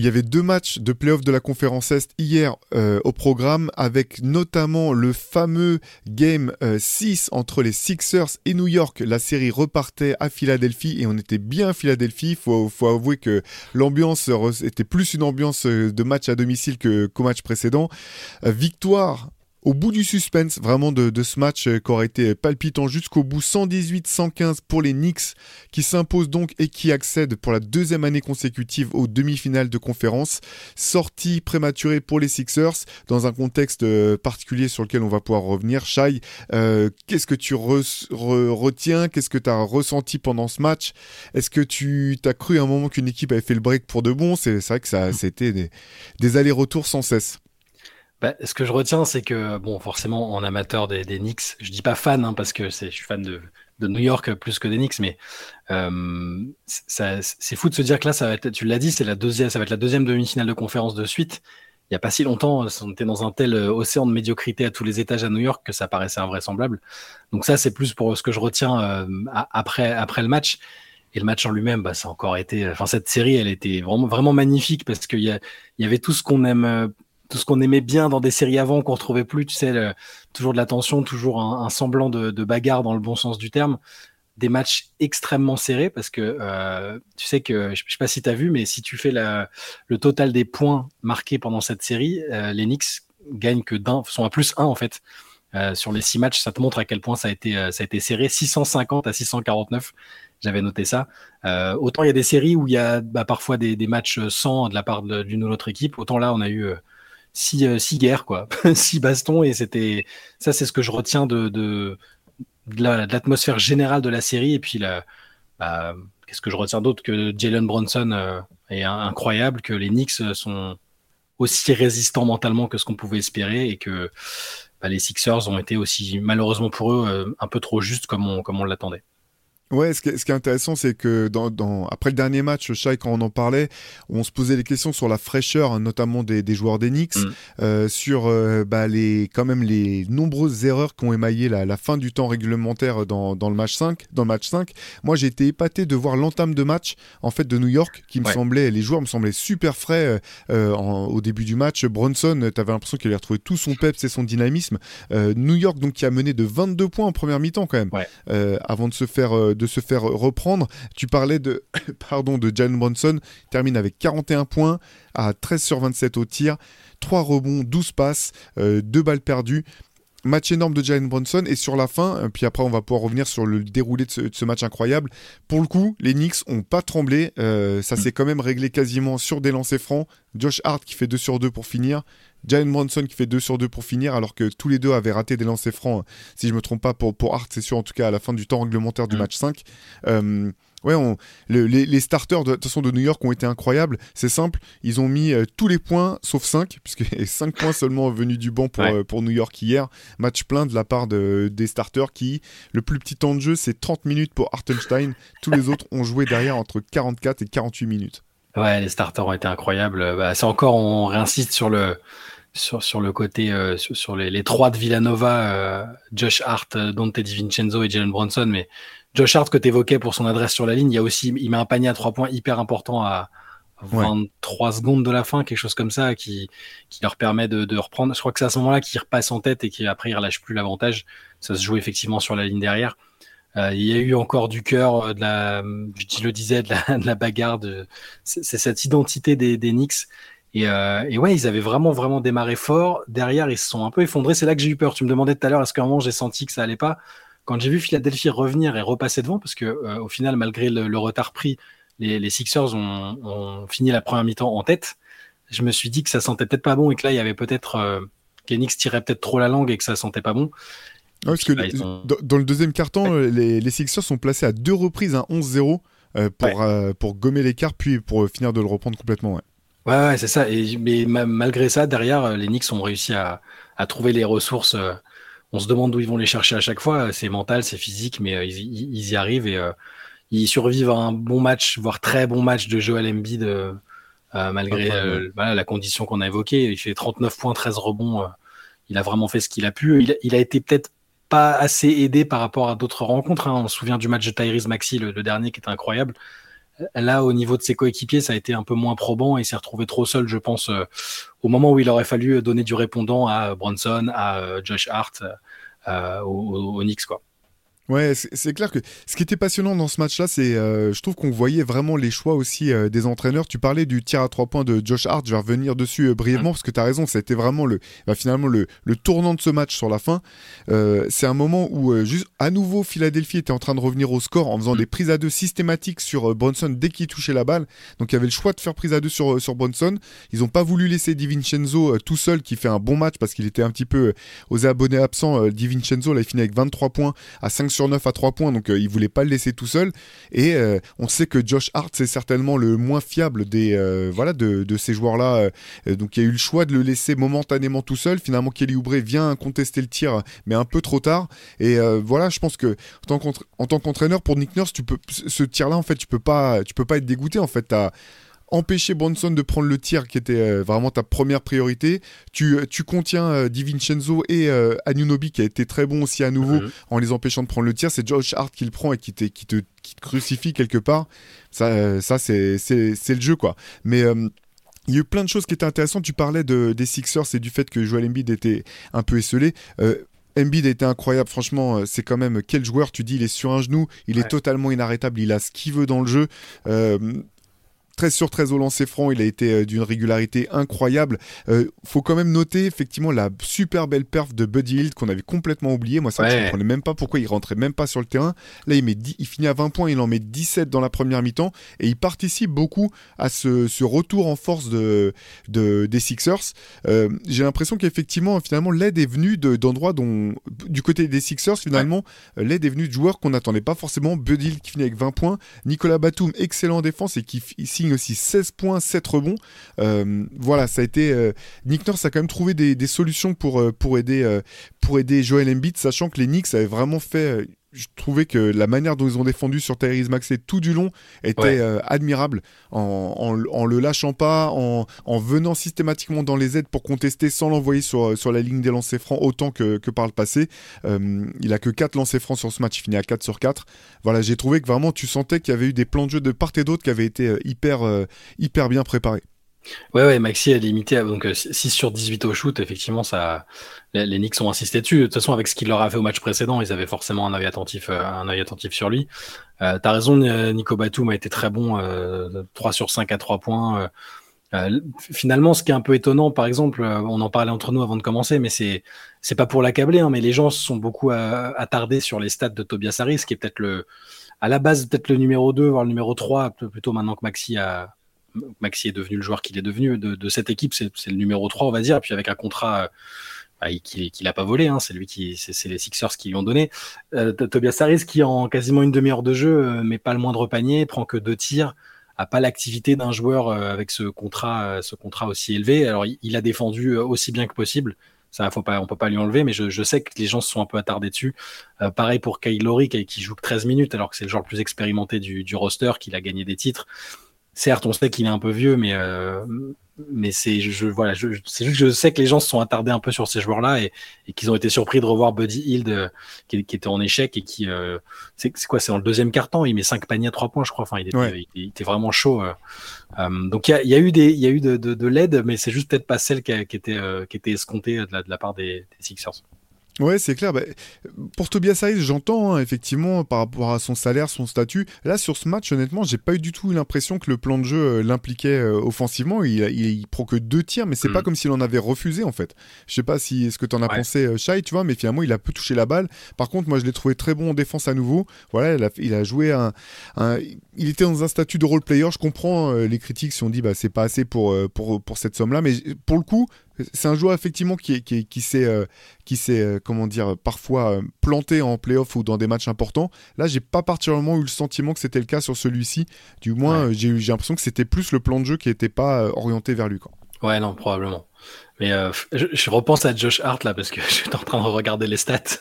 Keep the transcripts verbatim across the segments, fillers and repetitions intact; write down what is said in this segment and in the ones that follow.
il y avait deux matchs de play-off de la conférence Est hier euh, au programme, avec notamment le fameux Game euh, six entre les Sixers et New York. La série repartait à Philadelphie et on était bien à Philadelphie. Il faut, faut avouer que l'ambiance était plus une ambiance de match à domicile que, qu'au match précédent. Euh, victoire au bout du suspense, vraiment de, de ce match euh, qui aurait été palpitant jusqu'au bout, cent dix-huit à cent quinze pour les Knicks, qui s'imposent donc et qui accèdent pour la deuxième année consécutive aux demi-finales de conférence. Sortie prématurée pour les Sixers, dans un contexte euh, particulier sur lequel on va pouvoir revenir. Shai, euh, qu'est-ce que tu re- re- retiens? Qu'est-ce que tu as ressenti pendant ce match? Est-ce que tu as cru à un moment qu'une équipe avait fait le break pour de bon? C'est, c'est vrai que ça, c'était des, des allers-retours sans cesse. Bah, ce que je retiens, c'est que, bon, forcément, en amateur des, des Knicks, je dis pas fan, hein, parce que c'est, je suis fan de, de New York plus que des Knicks, mais euh, ça, c'est fou de se dire que là, ça va être, tu l'as dit, c'est la deuxième, ça va être la deuxième demi-finale de conférence de suite. Il n'y a pas si longtemps, on était dans un tel océan de médiocrité à tous les étages à New York que ça paraissait invraisemblable. Donc ça, c'est plus pour ce que je retiens euh, après, après le match. Et le match en lui-même, bah, ça a encore été, enfin, cette série, elle était vraiment, vraiment magnifique parce qu'il y a, il y avait tout ce qu'on aime, tout ce qu'on aimait bien dans des séries avant, qu'on retrouvait plus, tu sais, le, toujours de la tension, toujours un, un semblant de, de bagarre dans le bon sens du terme, des matchs extrêmement serrés parce que euh, tu sais que, je sais pas si tu as vu, mais si tu fais la, le total des points marqués pendant cette série, euh, les Knicks gagnent que d'un, sont à plus un en fait. Euh, sur les six matchs, ça te montre à quel point ça a été, euh, ça a été serré, six cent cinquante à six cent quarante-neuf. J'avais noté ça. Euh, autant il y a des séries où il y a bah, parfois des, des matchs sans de la part de, d'une ou l'autre équipe, autant là on a eu euh, six, euh, six guerres, quoi, six bastons, et c'était ça, c'est ce que je retiens de, de, de, la, de l'atmosphère générale de la série. Et puis la, bah, qu'est-ce que je retiens d'autre que Jalen Brunson euh, est un, incroyable, que les Knicks sont aussi résistants mentalement que ce qu'on pouvait espérer, et que bah, les Sixers ont été aussi, malheureusement pour eux, euh, un peu trop justes comme on, comme on l'attendait. Ouais, ce qui est, ce qui est intéressant, c'est que dans, dans, après le dernier match, Shai, quand on en parlait, on se posait des questions sur la fraîcheur, hein, notamment des, des joueurs des Knicks, Mm. euh, sur euh, bah, les, quand même les nombreuses erreurs qui ont émaillé la, la fin du temps réglementaire dans, dans le match cinq. Dans le match cinq. Moi, j'ai été épaté de voir l'entame de match en fait, de New York, qui me Ouais. semblait, les joueurs me semblaient super frais euh, euh, en, au début du match. Brunson, t'avais l'impression qu'il avait retrouvé tout son peps et son dynamisme. Euh, New York, donc, qui a mené de vingt-deux points en première mi-temps quand même, Ouais. euh, avant de se faire, euh, de se faire reprendre. Tu parlais de, pardon, de Jalen Brunson, il termine avec quarante et un points à treize sur vingt-sept au tir, trois rebonds, douze passes, euh, deux balles perdues. Match énorme de Jalen Brunson, et sur la fin, puis après on va pouvoir revenir sur le déroulé de ce, de ce match incroyable. Pour le coup, les Knicks ont pas tremblé, euh, ça s'est quand même réglé quasiment sur des lancers francs. Josh Hart qui fait deux sur deux pour finir, Jalen Brunson qui fait deux sur deux pour finir, alors que tous les deux avaient raté des lancers francs, si je me trompe pas, pour, pour Hart, c'est sûr, en tout cas à la fin du temps réglementaire du Mm. match cinq. Euh, ouais, on, le, les, les starters de, de toute façon de New York ont été incroyables. C'est simple, ils ont mis euh, tous les points sauf cinq, puisque cinq points seulement venus du banc pour, Ouais. euh, pour New York hier. Match plein de la part de, des starters qui, le plus petit temps de jeu, c'est trente minutes pour Hartenstein. Tous les autres ont joué derrière entre quarante-quatre et quarante-huit minutes. Ouais, les starters ont été incroyables. Bah, c'est encore, on réinsiste sur le sur sur le côté euh, sur, sur les, les trois de Villanova, euh, Josh Hart, euh, Dante DiVincenzo et Jalen Brunson. Mais Josh Hart que tu évoquais pour son adresse sur la ligne, il y a aussi, il met un panier à trois points hyper important à Ouais. vingt-trois secondes de la fin, quelque chose comme ça, qui qui leur permet de, de reprendre. Je crois que c'est à ce moment-là qu'il repasse en tête et qu'après il relâche plus l'avantage. Ça se joue effectivement sur la ligne derrière. Euh, il y a eu encore du cœur, euh, de la, je le disais, de la, de la bagarre. De, c'est, c'est cette identité des, des Knicks. Et, euh, et ouais, ils avaient vraiment, vraiment démarré fort. Derrière, ils se sont un peu effondrés. C'est là que j'ai eu peur. Tu me demandais tout à l'heure, est-ce qu'à un moment j'ai senti que ça allait pas? Quand j'ai vu Philadelphie revenir et repasser devant, parce que euh, au final, malgré le, le retard pris, les, les Sixers ont, ont fini la première mi-temps en tête. Je me suis dit que ça sentait peut-être pas bon et que là, il y avait peut-être euh, que les Knicks tiraient peut-être trop la langue et que ça sentait pas bon. Ouais, Et parce puis, que bah, le- ils ont... dans, dans le deuxième quart-temps, Ouais. les, les Sixers sont placés à deux reprises à onze zéro euh, pour, Ouais. euh, pour gommer l'écart, puis pour euh, finir de le reprendre complètement. Ouais. Ouais, ouais, c'est ça. Et, mais ma- malgré ça, derrière, euh, les Knicks ont réussi à, à trouver les ressources. euh, On se demande d'où ils vont les chercher à chaque fois. C'est mental, c'est physique, mais euh, ils, y ils y arrivent et euh, ils survivent à un bon match, voire très bon match de Joel Embiid, euh, euh, malgré Incroyable, ouais. euh, voilà, la condition qu'on a évoquée. Il fait trente-neuf points, treize rebonds. euh, il a vraiment fait ce qu'il a pu. Il, a- il a été peut-être pas assez aidé par rapport à d'autres rencontres, hein. On se souvient du match de Tyrese Maxey, le, le dernier, qui était incroyable. Là, au niveau de ses coéquipiers, ça a été un peu moins probant et il s'est retrouvé trop seul, je pense, euh, au moment où il aurait fallu donner du répondant à Bronson, à euh, Josh Hart, euh, aux, aux Knicks, quoi. Ouais, c'est c'est clair que ce qui était passionnant dans ce match-là, c'est, euh, je trouve qu'on voyait vraiment les choix aussi euh, des entraîneurs. Tu parlais du tir à trois points de Josh Hart, je vais revenir dessus euh, brièvement parce que tu as raison, ça a été vraiment le, bah, finalement le, le tournant de ce match sur la fin. Euh, c'est un moment où euh, juste à nouveau Philadelphie était en train de revenir au score en faisant des prises à deux systématiques sur euh, Bronson dès qu'il touchait la balle. Donc il y avait le choix de faire prise à deux sur, euh, sur Bronson. Ils n'ont pas voulu laisser DiVincenzo euh, tout seul qui fait un bon match parce qu'il était un petit peu euh, aux abonnés absents. Euh, DiVincenzo, là, il finit avec vingt-trois points à cinq sur neuf à trois points. Donc euh, il voulait pas le laisser tout seul et euh, on sait que Josh Hart c'est certainement le moins fiable des euh, voilà de, de ces joueurs là euh, donc il y a eu le choix de le laisser momentanément tout seul. Finalement Kelly Oubre vient contester le tir mais un peu trop tard et euh, voilà je pense que en tant, en tant qu'entraîneur pour Nick Nurse tu peux ce tir là en fait tu peux pas tu peux pas être dégoûté en fait. T'as empêcher Bronson de prendre le tir qui était euh, vraiment ta première priorité. Tu, tu contiens euh, DiVincenzo et euh, Anunoby qui a été très bon aussi à nouveau mm-hmm. en les empêchant de prendre le tir. C'est Josh Hart qui le prend et qui, qui, te, qui te crucifie quelque part. Ça, euh, ça c'est, c'est, c'est le jeu quoi. Mais euh, il y a eu plein de choses qui étaient intéressantes. Tu parlais de, des Sixers et du fait que Joel Embiid était un peu esselé. Euh, Embiid a été incroyable, franchement, c'est quand même quel joueur. Tu dis il est sur un genou, il ouais. est totalement inarrêtable, il a ce qu'il veut dans le jeu. Euh, treize sur treize au lancer franc, il a été euh, d'une régularité incroyable. Euh, faut quand même noter effectivement la super belle perf de Buddy Hield qu'on avait complètement oublié. Moi, ça, ouais. je ne comprenais même pas pourquoi il rentrait même pas sur le terrain. Là, il, met dix, il finit à vingt points, il en met dix-sept dans la première mi-temps et il participe beaucoup à ce, ce retour en force de, de, des Sixers. Euh, j'ai l'impression qu'effectivement, finalement, l'aide est venue de, d'endroits dont, du côté des Sixers, finalement, ouais. l'aide est venue de joueurs qu'on n'attendait pas forcément. Buddy Hield qui finit avec vingt points, Nicolas Batum, excellent en défense et qui ici aussi seize points, sept rebonds. Euh, voilà, ça a été. Euh, Nick Nurse a quand même trouvé des, des solutions pour, euh, pour, aider, euh, pour aider Joel Embiid, sachant que les Knicks avaient vraiment fait. Euh, je trouvais que la manière dont ils ont défendu sur Tyrese Maxey tout du long était ouais. euh, admirable, en, en, en le lâchant pas, en, en venant systématiquement dans les aides pour contester sans l'envoyer sur, sur la ligne des lancers francs autant que, que par le passé. Euh, il a que quatre lancers francs sur ce match, il finit à quatre sur quatre. Voilà, j'ai trouvé que vraiment tu sentais qu'il y avait eu des plans de jeu de part et d'autre qui avaient été euh, hyper, euh, hyper bien préparés. Ouais, ouais, Maxi a limité à donc six sur dix-huit au shoot, effectivement, ça, les, les Knicks ont insisté dessus. De toute façon, avec ce qu'il leur a fait au match précédent, ils avaient forcément un œil attentif, un œil attentif sur lui. Euh, t'as raison, Nico Batum a été très bon, euh, trois sur cinq à trois points. Euh, finalement, ce qui est un peu étonnant, par exemple, on en parlait entre nous avant de commencer, mais c'est, c'est pas pour l'accabler, hein, mais les gens se sont beaucoup euh, attardés sur les stats de Tobias Harris, qui est peut-être le, à la base, peut-être le numéro deux, voire le numéro trois, plutôt maintenant que Maxi a, Maxi est devenu le joueur qu'il est devenu de, de cette équipe, c'est, c'est le numéro trois on va dire, et puis avec un contrat bah, qu'il qu'il a pas volé, hein, c'est lui qui, c'est, c'est les Sixers qui lui ont donné. Euh, Tobias Harris qui en quasiment une demi-heure de jeu euh, met pas le moindre panier, prend que deux tirs, a pas l'activité d'un joueur euh, avec ce contrat, euh, ce contrat aussi élevé. Alors il, il a défendu aussi bien que possible. Ça, faut pas, on peut pas lui enlever, mais je, je sais que les gens se sont un peu attardés dessus. Euh, pareil pour Kyle Lowry qui, qui joue que treize minutes, alors que c'est le joueur le plus expérimenté du, du roster, qu'il a gagné des titres. Certes, on sait qu'il est un peu vieux, mais euh, mais c'est je voilà, je, c'est juste que je sais que les gens se sont attardés un peu sur ces joueurs-là et, et qu'ils ont été surpris de revoir Buddy Hield euh, qui, qui était en échec et qui euh, c'est, c'est quoi, c'est dans le deuxième quart-temps, il met cinq paniers à trois points, je crois. Enfin, il était, ouais. il, il était vraiment chaud. Euh, euh, donc il y a, y a eu des il y a eu de, de, de l'aide, mais c'est juste peut-être pas celle qui, a, qui était euh, qui était escomptée de la, de la part des, des Sixers. Ouais, c'est clair. Bah, pour Tobias Harris, j'entends hein, effectivement par rapport à son salaire, son statut. Là, sur ce match, honnêtement, j'ai pas eu du tout l'impression que le plan de jeu euh, l'impliquait euh, offensivement. Il, il, il prend que deux tirs, mais c'est mmh. pas comme s'il en avait refusé en fait. Je sais pas si ce que t'en as ouais. pensé, euh, Shai, tu vois, mais finalement, il a peu touché la balle. Par contre, moi, je l'ai trouvé très bon en défense à nouveau. Voilà, il a, il a joué un, un, il était dans un statut de role player. Je comprends euh, les critiques si on dit bah c'est pas assez pour euh, pour pour cette somme-là, mais pour le coup. C'est un joueur effectivement qui, qui, qui s'est, euh, qui s'est euh, comment dire, parfois euh, planté en play-off ou dans des matchs importants. Là, j'ai pas particulièrement eu le sentiment que c'était le cas sur celui-ci. Du moins, ouais. j'ai, j'ai l'impression que c'était plus le plan de jeu qui n'était pas euh, orienté vers lui, quoi. Ouais, non, probablement. Mais euh, je, je repense à Josh Hart là parce que je suis en train de regarder les stats.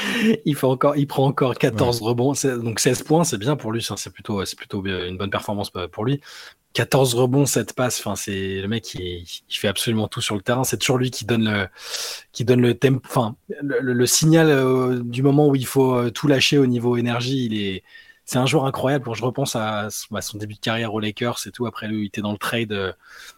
il fait encore, il prend encore quatorze ouais. rebonds, c'est, donc seize points, c'est bien pour lui. Ça, c'est plutôt, c'est plutôt une bonne performance pour lui. quatorze rebonds, sept passes. Enfin, c'est le mec, il, il fait absolument tout sur le terrain. C'est toujours lui qui donne le, qui donne le tempo, enfin, le, le, le signal euh, du moment où il faut euh, tout lâcher au niveau énergie. Il est, c'est un joueur incroyable. Quand je repense à, à son début de carrière aux Lakers et tout, après lui, il était dans le trade euh,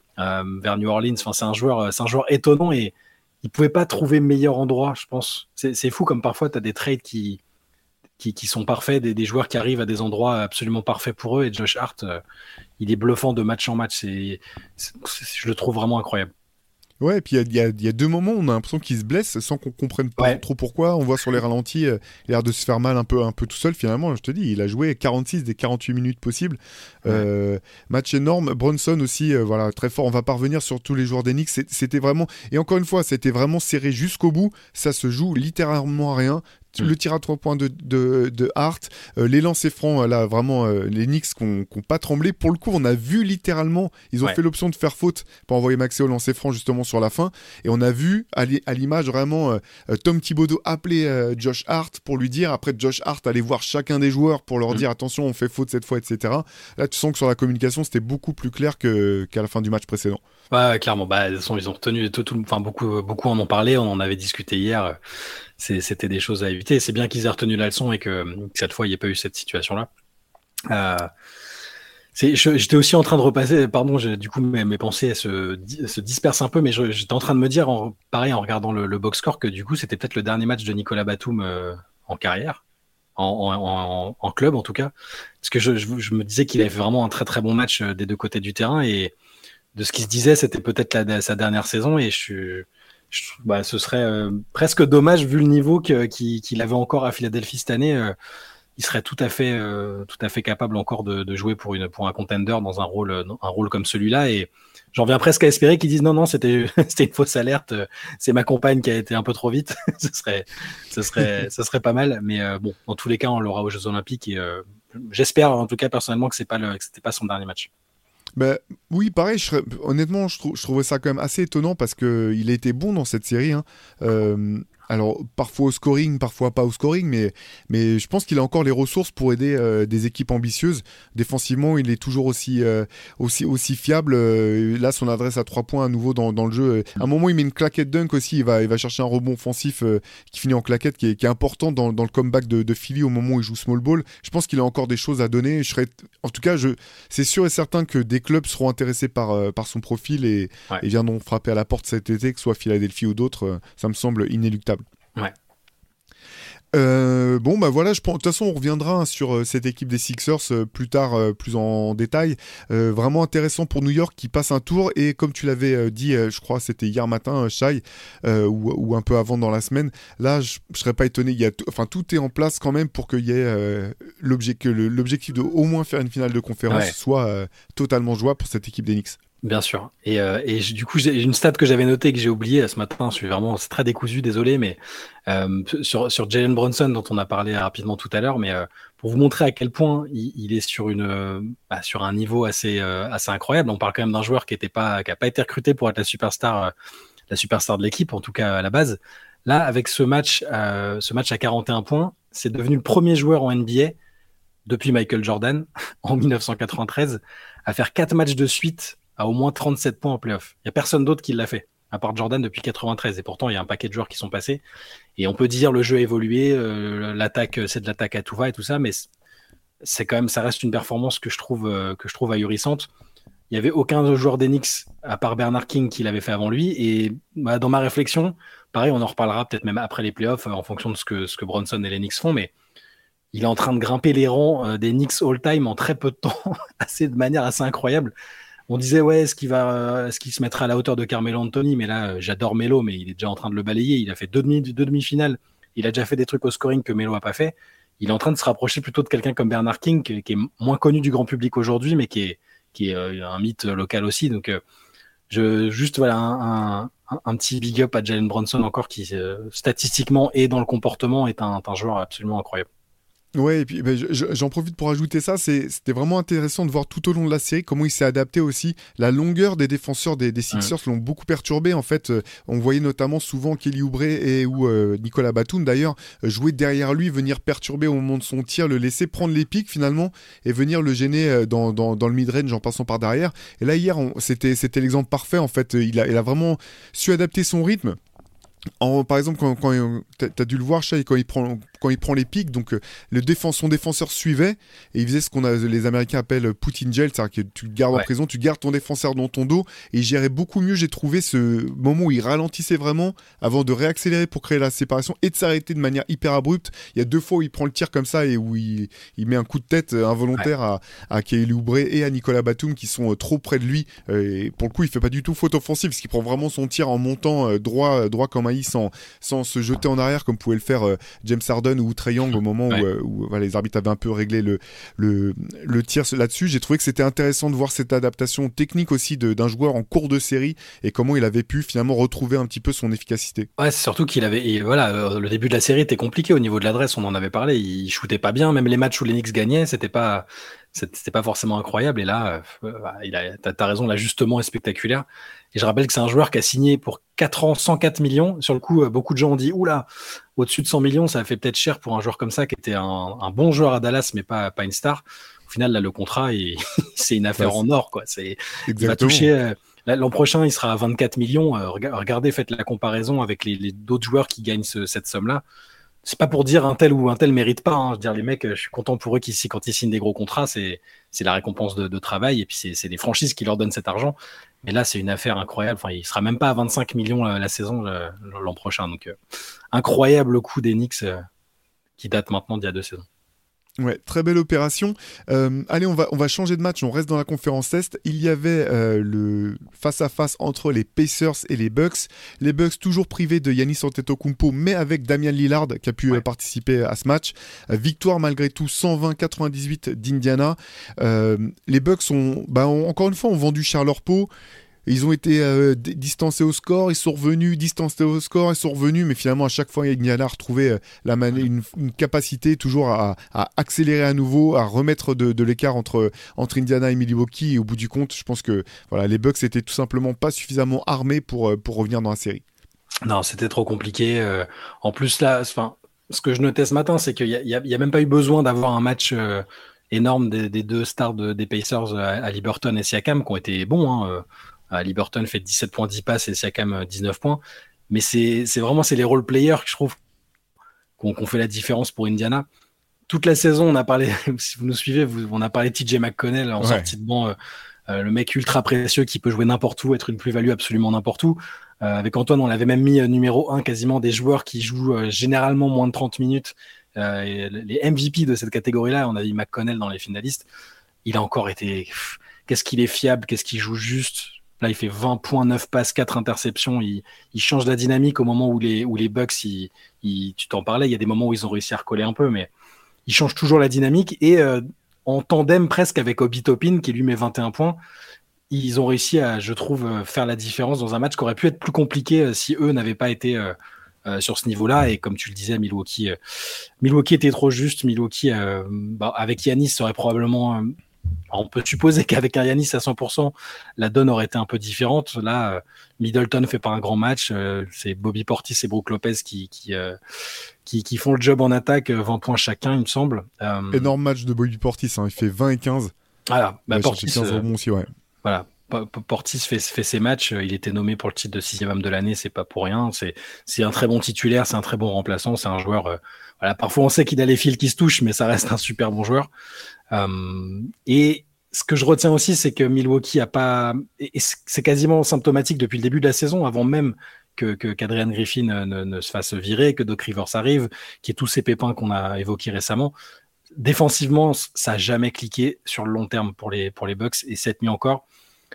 vers New Orleans. Enfin, c'est un joueur, c'est un joueur étonnant et il pouvait pas trouver meilleur endroit, je pense. C'est, c'est fou comme parfois tu as des trades qui, qui, qui sont parfaits, des, des joueurs qui arrivent à des endroits absolument parfaits pour eux. Et Josh Hart, euh, il est bluffant de match en match. C'est, c'est, je le trouve vraiment incroyable. Ouais, et puis il y, y, y a deux moments où on a l'impression qu'il se blesse sans qu'on comprenne pas ouais. trop pourquoi. On voit sur les ralentis, euh, il a l'air de se faire mal un peu, un peu tout seul finalement. Je te dis, il a joué quarante-six des quarante-huit minutes possibles. Ouais. Euh, match énorme. Brunson aussi, euh, voilà, très fort. On va pas revenir sur tous les joueurs des Knicks. C'était vraiment, et encore une fois, c'était vraiment serré jusqu'au bout. Ça se joue littéralement à rien. Le tir à trois points de, de, de Hart, euh, les lancers francs, là, vraiment, euh, les Knicks qui n'ont pas tremblé. Pour le coup, on a vu littéralement, ils ont ouais. fait l'option de faire faute pour envoyer Maxey au lancer franc justement sur la fin. Et on a vu, à l'image, vraiment, euh, Tom Thibodeau appeler euh, Josh Hart pour lui dire, après Josh Hart aller voir chacun des joueurs pour leur mmh. dire, attention, on fait faute cette fois, et cetera. Là, tu sens que sur la communication, c'était beaucoup plus clair que, qu'à la fin du match précédent. Ouais, clairement. Bah, de toute façon, ils ont retenu, tout, tout, enfin, beaucoup, beaucoup en ont parlé, on en avait discuté hier. C'est, c'était des choses à éviter. C'est bien qu'ils aient retenu la leçon et que, que cette fois, il n'y ait pas eu cette situation-là. Euh, c'est, je, j'étais aussi en train de repasser, pardon, j'ai, du coup, mes, mes pensées se, se dispersent un peu, mais je, j'étais en train de me dire, en, pareil, en regardant le, le box score, que du coup, c'était peut-être le dernier match de Nicolas Batum euh, en carrière, en, en, en, en club en tout cas. Parce que je, je, je me disais qu'il avait fait vraiment un très très bon match des deux côtés du terrain et de ce qui se disait, c'était peut-être la, sa dernière saison et je suis. Je, bah, ce serait euh, presque dommage vu le niveau que, qu'il, qu'il avait encore à Philadelphie cette année. Euh, il serait tout à fait, euh, tout à fait capable encore de, de jouer pour, une, pour un contender dans un rôle, un rôle comme celui-là. Et j'en viens presque à espérer qu'ils disent non, non, c'était, c'était une fausse alerte. C'est ma compagne qui a été un peu trop vite. ce serait, ce serait, ce serait pas mal. Mais euh, bon, dans tous les cas, on l'aura aux Jeux Olympiques. Et euh, j'espère en tout cas personnellement que c'est pas le, que c'était pas son dernier match. Bah, oui, pareil, je serais, honnêtement, je, trou- je trouvais ça quand même assez étonnant parce qu'il a été bon dans cette série. Hein. Euh, alors, parfois au scoring, parfois pas au scoring, mais, mais je pense qu'il a encore les ressources pour aider euh, des équipes ambitieuses. Défensivement, il est toujours aussi, euh, aussi, aussi fiable. Euh, là, son adresse à trois points à nouveau dans, dans le jeu. À un moment, il met une claquette dunk aussi. Il va, il va chercher un rebond offensif euh, qui finit en claquette, qui est, qui est important dans, dans le comeback de, de Philly au moment où il joue small ball. Je pense qu'il a encore des choses à donner. Je serais, en tout cas, je, c'est sûr et certain que des clubs seront intéressés par, euh, par son profil et, ouais. et viendront frapper à la porte cet été, que ce soit Philadelphie ou d'autres. Euh, ça me semble inéluctable. Ouais. Euh, bon bah voilà, je pense, de toute façon on reviendra hein, sur euh, cette équipe des Sixers euh, plus tard, euh, plus en détail. Euh, vraiment intéressant pour New York qui passe un tour et comme tu l'avais euh, dit, euh, je crois c'était hier matin, euh, Shai, euh, ou, ou un peu avant dans la semaine. Là, je, je serais pas étonné. Il y a, t- enfin tout est en place quand même pour qu'il y ait euh, l'objet, que le, l'objectif de au moins faire une finale de conférence ouais. soit euh, totalement jouable pour cette équipe des Knicks. Bien sûr. Et, euh, et du coup, j'ai une stat que j'avais notée et que j'ai oubliée ce matin. Je suis vraiment c'est très décousu, désolé, mais euh, sur, sur Jalen Brunson, dont on a parlé rapidement tout à l'heure, mais euh, pour vous montrer à quel point il, il est sur, une, euh, bah, sur un niveau assez, euh, assez incroyable. On parle quand même d'un joueur qui n'a pas, pas été recruté pour être la superstar, euh, la superstar de l'équipe, en tout cas à la base. Là, avec ce match, euh, ce match à quarante et un points, c'est devenu le premier joueur en N B A depuis Michael Jordan en dix-neuf cent quatre-vingt-treize à faire quatre matchs de suite à au moins trente-sept points en play-off. Il n'y a personne d'autre qui l'a fait, à part Jordan depuis quatre-vingt-treize. Et pourtant, il y a un paquet de joueurs qui sont passés. Et on peut dire le jeu a évolué, euh, l'attaque, c'est de l'attaque à tout va et tout ça, mais c'est quand même, ça reste une performance que je trouve, euh, que je trouve ahurissante. Il n'y avait aucun joueur des Knicks, à part Bernard King, qui l'avait fait avant lui. Et bah, dans ma réflexion, pareil, on en reparlera peut-être même après les playoffs, en fonction de ce que, ce que Brunson et les Knicks font, mais il est en train de grimper les rangs euh, des Knicks all-time en très peu de temps, assez, de manière assez incroyable. On disait, ouais, est-ce qu'il va, euh, est-ce qu'il se mettra à la hauteur de Carmelo Anthony? Mais là, euh, j'adore Melo, mais il est déjà en train de le balayer. Il a fait deux, demi, deux demi-finales. Il a déjà fait des trucs au scoring que Melo a pas fait. Il est en train de se rapprocher plutôt de quelqu'un comme Bernard King, qui, qui est moins connu du grand public aujourd'hui, mais qui est, qui est euh, un mythe local aussi. Donc, euh, je, juste, voilà, un, un, un petit big up à Jalen Brunson encore, qui, euh, statistiquement et dans le comportement, est un, un joueur absolument incroyable. Ouais, et puis bah, je, j'en profite pour ajouter ça, c'est, c'était vraiment intéressant de voir tout au long de la série comment il s'est adapté aussi. La longueur des défenseurs des, des Sixers mmh. l'ont beaucoup perturbé. En fait, euh, on voyait notamment souvent Kelly Oubre et ou euh, Nicolas Batum d'ailleurs euh, jouer derrière lui, venir perturber au moment de son tir, le laisser prendre les pics finalement et venir le gêner euh, dans, dans, dans le mid-range en passant par derrière. Et là hier, on, c'était, c'était l'exemple parfait en fait. Il a, il a vraiment su adapter son rythme. En, par exemple, quand, quand tu as dû le voir, Shai, quand il prend, quand il prend les pics, donc euh, le défense, son défenseur suivait et il faisait ce qu'on a, les Américains appellent put in jail, c'est-à-dire que tu le gardes ouais. en prison, tu gardes ton défenseur dans ton dos et il gérait beaucoup mieux, j'ai trouvé, ce moment où il ralentissait vraiment avant de réaccélérer pour créer la séparation et de s'arrêter de manière hyper abrupte. Il y a deux fois où il prend le tir comme ça et où il, il met un coup de tête involontaire ouais. à, à Kelly Oubre et à Nicolas Batum qui sont trop près de lui. Et pour le coup, il fait pas du tout faute offensive parce qu'il prend vraiment son tir en montant droit, droit comme un i sans, sans se jeter en arrière comme pouvait le faire James Harden ou Trae Young au moment ouais. où, où voilà, les arbitres avaient un peu réglé le, le, le tir là-dessus. J'ai trouvé que c'était intéressant de voir cette adaptation technique aussi de, d'un joueur en cours de série et comment il avait pu finalement retrouver un petit peu son efficacité. Ouais, c'est surtout qu'il avait, et voilà, le début de la série était compliqué au niveau de l'adresse, on en avait parlé, il shootait pas bien, même les matchs où les Knicks gagnaient, c'était pas, c'était pas forcément incroyable, et là, euh, il a, t'as, t'as raison, l'ajustement est spectaculaire. Et je rappelle que c'est un joueur qui a signé pour quatre ans, cent quatre millions. Sur le coup, beaucoup de gens ont dit, oula, au-dessus de cent millions, ça fait peut-être cher pour un joueur comme ça, qui était un, un bon joueur à Dallas, mais pas, pas une star. Au final, là, le contrat, il, c'est une affaire ouais, en or, quoi. C'est, il va toucher, euh, là, l'an prochain, il sera à vingt-quatre millions. Euh, regardez, faites la comparaison avec les, les d'autres joueurs qui gagnent ce, cette somme-là. C'est pas pour dire un tel ou un tel mérite pas. Hein. Je veux dire, les mecs, je suis content pour eux qu'ici, quand ils signent des gros contrats, c'est, c'est la récompense de, de travail et puis c'est, c'est des franchises qui leur donnent cet argent. Mais là, c'est une affaire incroyable. Enfin, il sera même pas à vingt-cinq millions la, la saison euh, l'an prochain. Donc, euh, incroyable coup des Knicks euh, qui date maintenant d'il y a deux saisons. Ouais, très belle opération. Euh, allez, on va, on va changer de match, on reste dans la conférence Est. Il y avait euh, le face-à-face entre les Pacers et les Bucks. Les Bucks toujours privés de Giannis Antetokounmpo, mais avec Damian Lillard qui a pu ouais. euh, participer à ce match. Euh, victoire malgré tout, cent vingt à quatre-vingt-dix-huit d'Indiana. Euh, les Bucks ont, bah, ont, encore une fois, ont vendu cher leur peau. Ils ont été euh, distancés au score, ils sont revenus, distancés au score, ils sont revenus, mais finalement à chaque fois Indiana a retrouvé euh, la man- une, une capacité toujours à, à accélérer à nouveau, à remettre de, de l'écart entre, entre Indiana et Milwaukee. Et au bout du compte, je pense que voilà, les Bucks étaient tout simplement pas suffisamment armés pour, pour revenir dans la série. Non, c'était trop compliqué. Euh, en plus là, enfin, ce que je notais ce matin, c'est qu'il y a, il y a, il y a même pas eu besoin d'avoir un match euh, énorme des, des deux stars de, des Pacers, à, à Liberton et Siakam, qui ont été bons. Hein, euh, Liberton fait dix-sept points, dix passes et Siakam dix-neuf points. Mais c'est, c'est vraiment c'est les role players que je trouve qu'on, qu'on fait la différence pour Indiana. Toute la saison, on a parlé, si vous nous suivez, vous, on a parlé de T J McConnell en ouais. sortie de banc, euh, euh, le mec ultra précieux qui peut jouer n'importe où, être une plus-value absolument n'importe où. Euh, avec Antoine, on l'avait même mis euh, numéro un quasiment des joueurs qui jouent euh, généralement moins de trente minutes. Euh, et les M V P de cette catégorie-là, on a mis McConnell dans les finalistes. Il a encore été... Pff, qu'est-ce qu'il est fiable, qu'est-ce qu'il joue juste. Là, il fait vingt points, neuf passes, quatre interceptions. Il, il change la dynamique au moment où les, où les Bucks, ils, ils, tu t'en parlais, il y a des moments où ils ont réussi à recoller un peu, mais il change toujours la dynamique. Et euh, en tandem presque avec Obi Toppin, qui lui met vingt et un points, ils ont réussi à, je trouve, faire la différence dans un match qui aurait pu être plus compliqué si eux n'avaient pas été euh, euh, sur ce niveau-là. Et comme tu le disais, Milwaukee, euh, Milwaukee était trop juste. Milwaukee, euh, bah, avec Giannis, ça aurait probablement... Euh, on peut supposer qu'avec un Giannis à cent pour cent, la donne aurait été un peu différente. Là, euh, Middleton fait pas un grand match. Euh, c'est Bobby Portis et Brook Lopez qui qui, euh, qui qui font le job en attaque, vingt points chacun, il me semble. Euh... Énorme match de Bobby Portis, hein. Il fait vingt et quinze. Voilà, bah, Portis, quinze euh, rebonds aussi, ouais. Voilà. Portis fait, fait ses matchs, il était nommé pour le titre de sixième homme de l'année, c'est pas pour rien. C'est, c'est un très bon titulaire, c'est un très bon remplaçant, c'est un joueur. Euh, voilà, parfois on sait qu'il a les fils qui se touchent, mais ça reste un super bon joueur. Euh, et ce que je retiens aussi, c'est que Milwaukee a pas, et c'est quasiment symptomatique depuis le début de la saison, avant même que, que qu'Adrian Griffin ne, ne, ne se fasse virer, que Doc Rivers arrive, qu'il y ait tous ces pépins qu'on a évoqués récemment. Défensivement, ça a jamais cliqué sur le long terme pour les pour les Bucks, et cette nuit encore.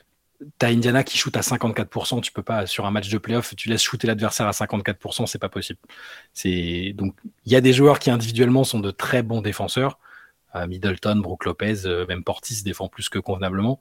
T'as Indiana qui shoot à cinquante-quatre pour cent, tu peux pas, sur un match de playoff, tu laisses shooter l'adversaire à cinquante-quatre pour cent, c'est pas possible. C'est, donc, il y a des joueurs qui individuellement sont de très bons défenseurs. Euh, Middleton, Brook Lopez, euh, même Portis défend plus que convenablement.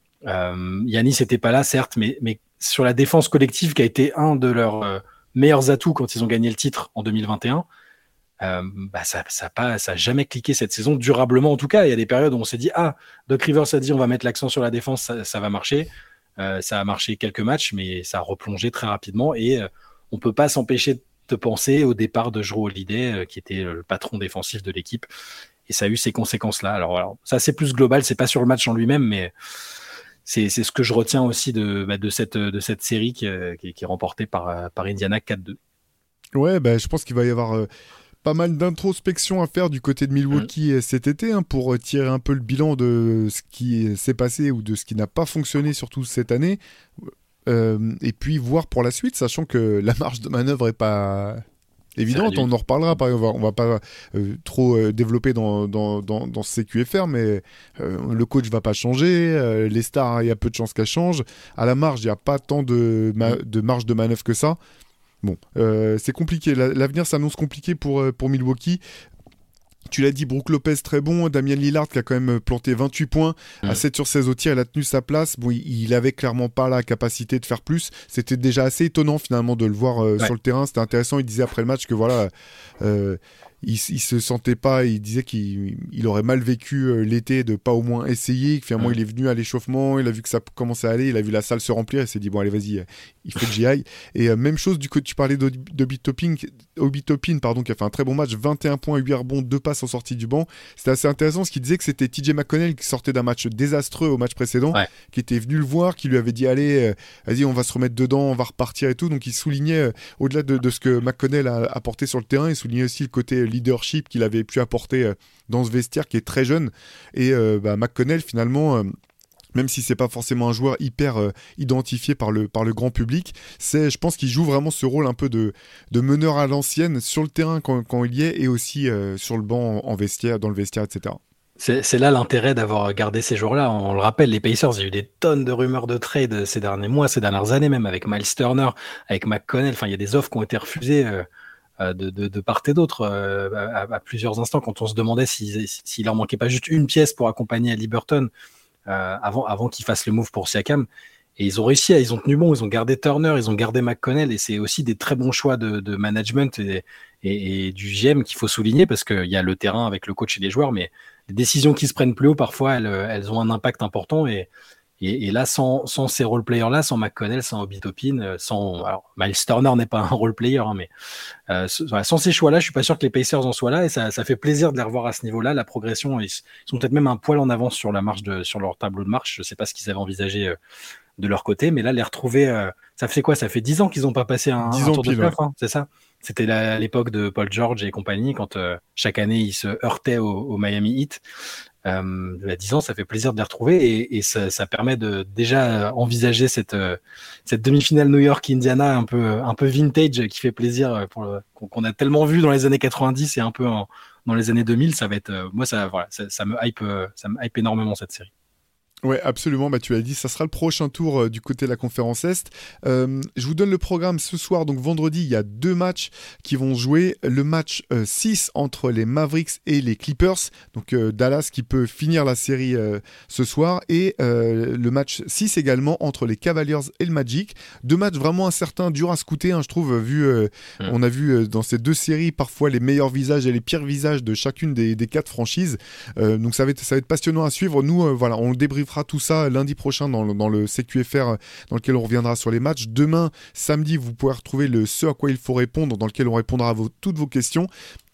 Euh, Giannis était pas là, certes, mais, mais sur la défense collective qui a été un de leurs euh, meilleurs atouts quand ils ont gagné le titre en deux mille vingt et un, euh, bah ça, ça a pas, ça a jamais cliqué cette saison, durablement en tout cas. Il y a des périodes où on s'est dit, ah, Doc Rivers a dit on va mettre l'accent sur la défense, ça, ça va marcher. Euh, ça a marché quelques matchs, mais ça a replongé très rapidement et euh, on peut pas s'empêcher de penser au départ de Jrue Holiday, euh, qui était le patron défensif de l'équipe, et ça a eu ces conséquences-là. Alors, alors ça c'est plus global, c'est pas sur le match en lui-même, mais c'est, c'est ce que je retiens aussi de, bah, de cette de cette série qui, qui, qui est remportée par par Indiana quatre deux. Ouais, bah, je pense qu'il va y avoir euh... pas mal d'introspection à faire du côté de Milwaukee mmh. cet été hein, pour tirer un peu le bilan de ce qui s'est passé ou de ce qui n'a pas fonctionné surtout cette année. Euh, et puis voir pour la suite, sachant que la marge de manœuvre est pas évidente, on en reparlera, on va, on va pas euh, trop euh, développer dans, dans, dans, dans ce C Q F R, mais euh, le coach va pas changer, euh, les stars, il y a peu de chances qu'elles changent, à la marge, il n'y a pas tant de, ma- de marge de manœuvre que ça. Bon, euh, c'est compliqué, la, l'avenir s'annonce compliqué pour, pour Milwaukee. Tu l'as dit, Brook Lopez très bon, Damian Lillard qui a quand même planté vingt-huit points, mmh. à sept sur seize au tir, il a tenu sa place. Bon, il, il avait clairement pas la capacité de faire plus. C'était déjà assez étonnant finalement de le voir euh, ouais. sur le terrain. C'était intéressant, il disait après le match que voilà, euh, il, il se sentait pas, il disait qu'il il aurait mal vécu euh, l'été de pas au moins essayer. Finalement, mmh. il est venu à l'échauffement, il a vu que ça commençait à aller, il a vu la salle se remplir, il s'est dit bon allez vas-y, il faut que j'y aille. Et euh, même chose du coup, tu parlais d'Obi Toppin, Obi Toppin pardon, qui a fait un très bon match, vingt et un points, huit rebonds, deux passes en sortie du banc. C'était assez intéressant parce qu'il disait que c'était T J McConnell qui sortait d'un match désastreux au match précédent, ouais. qui était venu le voir, qui lui avait dit allez, euh, vas-y, on va se remettre dedans, on va repartir et tout. Donc il soulignait, euh, au-delà de, de ce que McConnell a apporté sur le terrain, il soulignait aussi le côté leadership qu'il avait pu apporter euh, dans ce vestiaire qui est très jeune. Et euh, bah, McConnell, finalement... Euh, même si c'est pas forcément un joueur hyper euh, identifié par le, par le grand public, c'est, je pense qu'il joue vraiment ce rôle un peu de, de meneur à l'ancienne sur le terrain quand, quand il y est et aussi euh, sur le banc en vestiaire, dans le vestiaire, et cetera. C'est, c'est là l'intérêt d'avoir gardé ces joueurs-là. On le rappelle, les Pacers, il y a eu des tonnes de rumeurs de trade ces derniers mois, ces dernières années même, avec Miles Turner, avec McConnell. Enfin, il y a des offres qui ont été refusées euh, de, de, de part et d'autre euh, à, à plusieurs instants quand on se demandait s'il, s'il leur manquait pas juste une pièce pour accompagner Haliburton. Euh, avant, avant qu'ils fassent le move pour Siakam. Et ils ont réussi, à, ils ont tenu bon, ils ont gardé Turner, ils ont gardé McConnell, et c'est aussi des très bons choix de, de management et, et, et du G M qu'il faut souligner, parce qu'il y a le terrain avec le coach et les joueurs, mais les décisions qui se prennent plus haut, parfois, elles, elles ont un impact important. Et, et, et là, sans, sans ces role-players-là, sans McConnell, sans Obi Toppin, sans... Alors, Miles Turner n'est pas un role-player, hein, mais euh, sans ces choix-là, je suis pas sûr que les Pacers en soient là, et ça, ça fait plaisir de les revoir à ce niveau-là. La progression, ils sont peut-être même un poil en avance sur la marche de, sur leur tableau de marche. Je sais pas ce qu'ils avaient envisagé euh, de leur côté, mais là, les retrouver, euh, ça fait quoi? Ça fait dix ans qu'ils n'ont pas passé un, un tour pile, de playoff, ouais. hein, c'est ça? C'était la, à l'époque de Paul George et compagnie, quand euh, chaque année, ils se heurtaient au, au Miami Heat. Euh, il y a dix ans, ça fait plaisir de les retrouver et, et ça, ça permet de déjà envisager cette, cette demi-finale New York-Indiana un peu, un peu vintage qui fait plaisir pour le, qu'on a tellement vu dans les années quatre-vingt-dix et un peu en, dans les années deux mille. Ça va être, moi, ça, voilà, ça, ça me hype, ça me hype énormément cette série. Ouais, absolument. Bah, tu l'as dit, ça sera le prochain tour euh, du côté de la conférence Est. Euh, je vous donne le programme ce soir. Donc vendredi, il y a deux matchs qui vont jouer. Le match euh, six entre les Mavericks et les Clippers. Donc euh, Dallas qui peut finir la série euh, ce soir. Et euh, le match six également entre les Cavaliers et le Magic. Deux matchs vraiment incertains, durs à scouter, hein, je trouve. Vu, euh, mmh. On a vu euh, dans ces deux séries parfois les meilleurs visages et les pires visages de chacune des, des quatre franchises. Euh, donc ça va être, ça va être passionnant à suivre. Nous, euh, voilà, on le débriefera tout ça lundi prochain dans le, dans le C Q F R dans lequel on reviendra sur les matchs. Demain, samedi, vous pourrez retrouver le ce à quoi il faut répondre dans lequel on répondra à vos, toutes vos questions.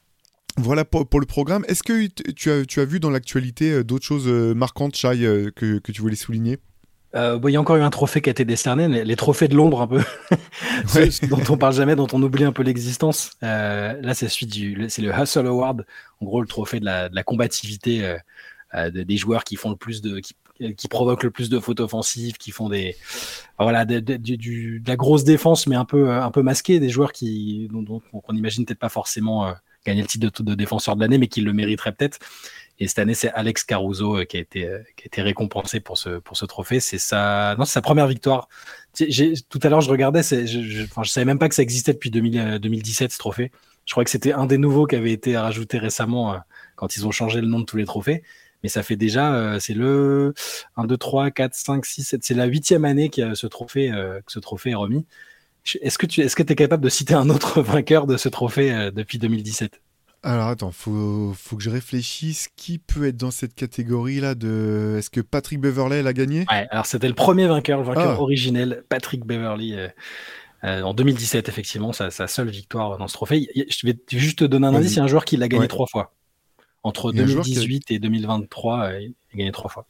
Voilà pour, pour le programme. Est-ce que tu as, tu as vu dans l'actualité d'autres choses marquantes, Shai, que, que tu voulais souligner ? Euh, bon, il y a encore eu un trophée qui a été décerné, les, les trophées de l'ombre un peu, ouais. dont on parle jamais, dont on oublie un peu l'existence. Euh, là, c'est celui du, c'est le Hustle Award, en gros le trophée de la, de la combativité euh, euh, des joueurs qui font le plus de, qui, qui provoquent le plus de fautes offensives, qui font des, voilà, de, de, de, de, de la grosse défense, mais un peu, un peu masquée, des joueurs qui, dont, dont on imagine peut-être pas forcément euh, gagner le titre de, de défenseur de l'année, mais qui le mériteraient peut-être. Et cette année, c'est Alex Caruso qui a été, qui a été récompensé pour ce, pour ce trophée. C'est sa, non, c'est sa première victoire. J'ai, tout à l'heure, je regardais, c'est, je, je, enfin, je savais même pas que ça existait depuis deux mille, deux mille dix-sept, ce trophée. Je crois que c'était un des nouveaux qui avait été rajouté récemment euh, quand ils ont changé le nom de tous les trophées. Mais ça fait déjà, euh, c'est le un, deux, trois, quatre, cinq, six, sept, c'est la huitième année que ce trophée, euh, que ce trophée est remis. Est-ce que tu, est-ce que t'es capable de citer un autre vainqueur de ce trophée euh, depuis deux mille dix-sept? Alors attends, faut, faut que je réfléchisse. Qui peut être dans cette catégorie-là de... Est-ce que Patrick Beverley l'a gagné ? Ouais, alors c'était le premier vainqueur, le vainqueur ah. originel, Patrick Beverley, euh, euh, en deux mille dix-sept, effectivement, sa, sa seule victoire dans ce trophée. Je vais juste te donner un indice, il y a un joueur qui l'a gagné ouais. trois fois. Entre deux mille dix-huit a... et deux mille vingt-trois, euh, il a gagné trois fois.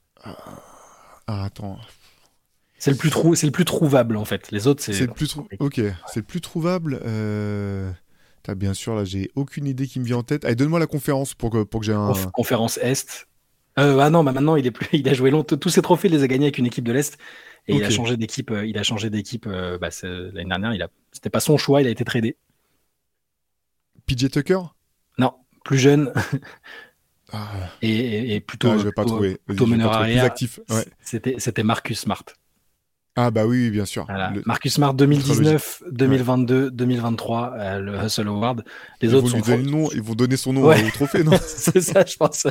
Ah, attends... C'est le plus trou... c'est le plus trouvable, en fait. Les autres, c'est... C'est le plus trou... Ok, c'est le plus trouvable... Euh... Là, bien sûr, là, j'ai aucune idée qui me vient en tête. Allez, donne-moi la conférence pour que, pour que j'ai un... Conf- conférence Est. Euh, ah non, bah maintenant il est plus, il a joué longtemps. Tous ses trophées, il les a gagnés avec une équipe de l'Est. Et okay. il a changé d'équipe. Euh, il a changé d'équipe euh, bah, l'année dernière. Il a, c'était pas son choix. Il a été tradé. P J Tucker? Non, plus jeune. ah. et, et, et plutôt, ah, je vais pas plutôt, trouver. plutôt meneur arrière. Plus actif. Ouais. C'était, c'était Marcus Smart. Ah bah oui, oui bien sûr. Voilà. Le... Marcus Smart deux mille dix-neuf, deux mille vingt-deux, ouais. deux mille vingt-trois, euh, le Hustle Award. Les ils autres vont lui sont donner le nom, ils vont donner son nom ouais. au trophée, non? C'est ça, je pense.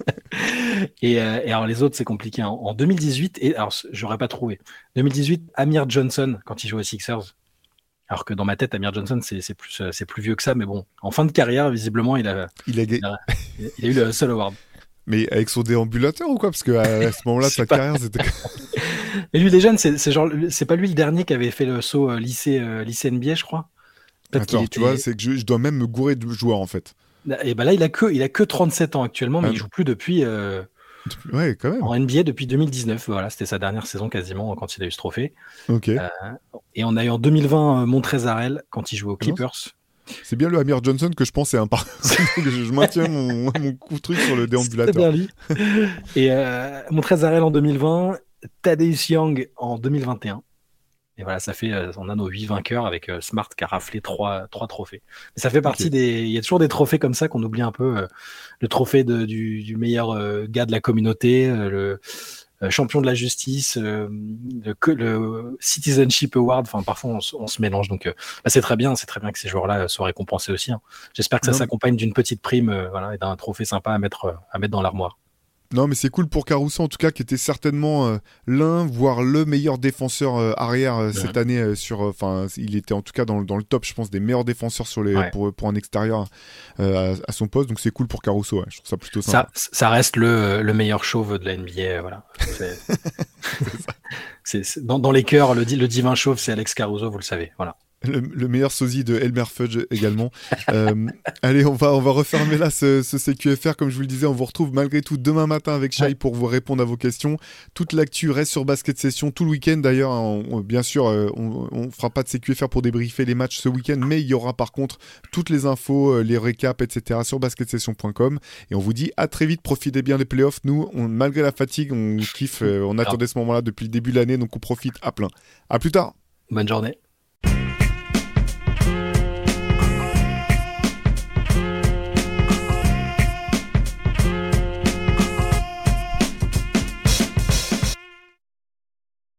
et, euh, et alors les autres, c'est compliqué. En, en deux mille dix-huit, et alors j'aurais pas trouvé. deux mille dix-huit, Amir Johnson quand il jouait aux Sixers. Alors que dans ma tête, Amir Johnson, c'est, c'est plus, c'est plus vieux que ça, mais bon, en fin de carrière, visiblement, il a, il a, il a, il a eu le Hustle Award. Mais avec son déambulateur ou quoi? Parce qu'à à ce moment-là de sa pas... carrière, c'était. Et lui, les jeunes, c'est, c'est genre, c'est pas lui le dernier qui avait fait le saut euh, lycée, euh, lycée N B A, je crois. Peut-être Attends, tu était... vois, c'est que je, je dois même me gourer de joueurs en fait. Et ben là, il a que, il a que trente-sept ans actuellement, mais ah. il joue plus depuis. Euh, depuis... Ouais, quand même. En N B A depuis deux mille dix-neuf. Voilà, c'était sa dernière saison quasiment quand il a eu ce trophée. Ok. Euh, et on a eu en deux mille vingt euh, Montrezl quand il jouait aux Clippers. C'est bien le Amir Johnson que je pense est un par. je, je maintiens mon, mon coup de truc sur le déambulateur. C'est bien lui. Et euh, Montrezl en deux mille vingt, Thaddeus Young en deux mille vingt et un. Et voilà, ça fait, euh, on a nos huit vainqueurs avec euh, Smart qui a raflé trois, trois trophées. Mais ça fait partie okay. des, il y a toujours des trophées comme ça qu'on oublie un peu. Euh, le trophée de, du, du meilleur euh, gars de la communauté, euh, le euh, champion de la justice, euh, le, le Citizenship Award. Enfin, parfois on, on se mélange. Donc, euh, bah, c'est très bien, c'est très bien que ces joueurs-là soient récompensés aussi. Hein. J'espère que ça non, s'accompagne d'une petite prime, euh, voilà, et d'un trophée sympa à mettre, euh, à mettre dans l'armoire. Non, mais c'est cool pour Caruso en tout cas, qui était certainement euh, l'un, voire le meilleur défenseur euh, arrière euh, ouais. cette année. Euh, sur, enfin, euh, il était en tout cas dans, dans le top, je pense, des meilleurs défenseurs sur les, ouais. pour, pour un extérieur euh, à, à son poste. Donc c'est cool pour Caruso. Ouais. Je trouve ça plutôt sympa. Ça, ça reste le, le meilleur chauve de la N B A. Voilà. C'est, c'est, c'est, dans, dans les cœurs, le, le divin chauve, c'est Alex Caruso, vous le savez. Voilà. Le, le meilleur sosie de Elmer Fudge également. euh, allez, on va, on va refermer là ce, ce C Q F R. Comme je vous le disais, on vous retrouve malgré tout demain matin avec Shai ouais. pour vous répondre à vos questions. Toute l'actu reste sur Basket Session tout le week-end. D'ailleurs, on, on, bien sûr, on ne fera pas de C Q F R pour débriefer les matchs ce week-end, mais il y aura par contre toutes les infos, les récaps, et cetera sur basket session point com. Et on vous dit à très vite. Profitez bien des playoffs. Nous, on, malgré la fatigue, on kiffe. On attendait ce moment-là depuis le début de l'année, donc on profite à plein. À plus tard. Bonne journée.